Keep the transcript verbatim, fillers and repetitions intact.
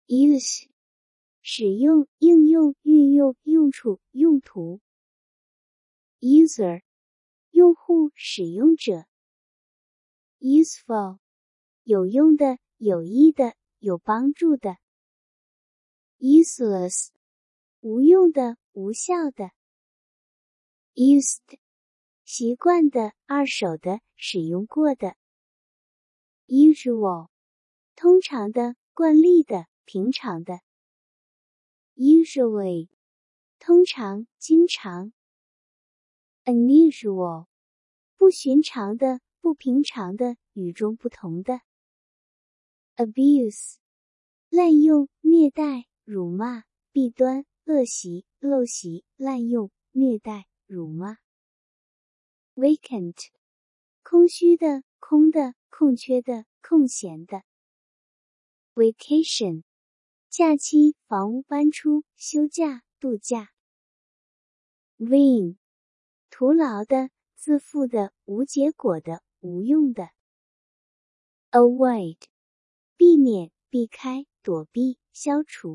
use 使用、应用、运用、用处、用途。user 用户、使用者。useful 有用的、有益的、有帮助的。useless 无用的、无效的。used 习惯的、二手的、使用过的。usual 通常的、惯例的、平常的。usually 通常、经常。unusual 不寻常的、不平常的、与众不同的。abuse 滥用、虐待、辱骂、弊端、恶习、陋习、滥用、虐待、辱骂。vacant 空虚的、空的、空缺的、空闲的。vacation 假期、房屋搬出、休假、度假。vain 徒劳的、自负的、无结果的、无用的。avoid 避免、避开、躲避、消除。